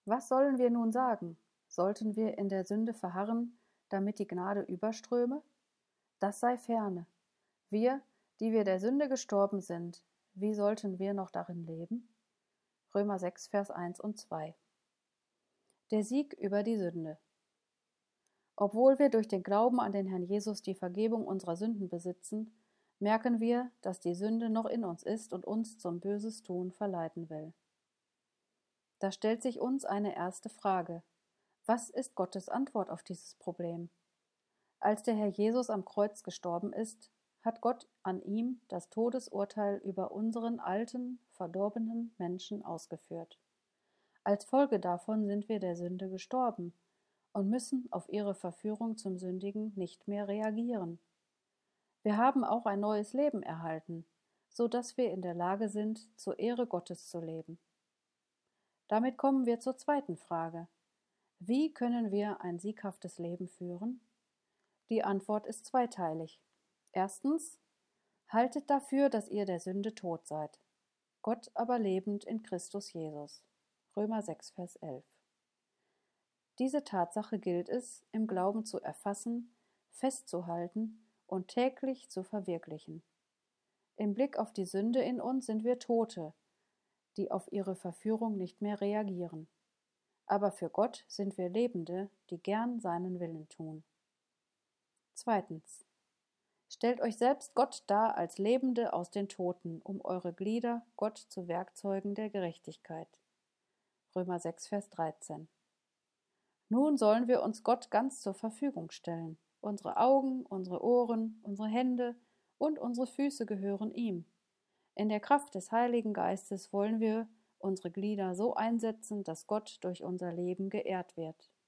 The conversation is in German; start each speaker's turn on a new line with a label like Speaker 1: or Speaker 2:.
Speaker 1: Was sollen wir nun sagen? Sollten wir in der Sünde verharren, damit die Gnade überströme? Das sei ferne. Wir, die wir der Sünde gestorben sind, wie sollten wir noch darin leben? Römer 6, Vers 1 und 2. Der Sieg über die Sünde. Obwohl wir durch den Glauben an den Herrn Jesus die Vergebung unserer Sünden besitzen, merken wir, dass die Sünde noch in uns ist und uns zum Böses tun verleiten will. Da stellt sich uns eine erste Frage. Was ist Gottes Antwort auf dieses Problem? Als der Herr Jesus am Kreuz gestorben ist, hat Gott an ihm das Todesurteil über unseren alten, verdorbenen Menschen ausgeführt. Als Folge davon sind wir der Sünde gestorben und müssen auf ihre Verführung zum Sündigen nicht mehr reagieren. Wir haben auch ein neues Leben erhalten, so dass wir in der Lage sind, zur Ehre Gottes zu leben. Damit kommen wir zur zweiten Frage. Wie können wir ein sieghaftes Leben führen? Die Antwort ist zweiteilig. Erstens, haltet dafür, dass ihr der Sünde tot seid, Gott aber lebend in Christus Jesus. Römer 6, Vers 11. Diese Tatsache gilt es, im Glauben zu erfassen, festzuhalten und täglich zu verwirklichen. Im Blick auf die Sünde in uns sind wir Tote, die auf ihre Verführung nicht mehr reagieren. Aber für Gott sind wir Lebende, die gern seinen Willen tun. Zweitens. Stellt euch selbst Gott dar als Lebende aus den Toten, um eure Glieder Gott zu Werkzeugen der Gerechtigkeit. Römer 6, Vers 13. Nun sollen wir uns Gott ganz zur Verfügung stellen. Unsere Augen, unsere Ohren, unsere Hände und unsere Füße gehören ihm. In der Kraft des Heiligen Geistes wollen wir unsere Glieder so einsetzen, dass Gott durch unser Leben geehrt wird.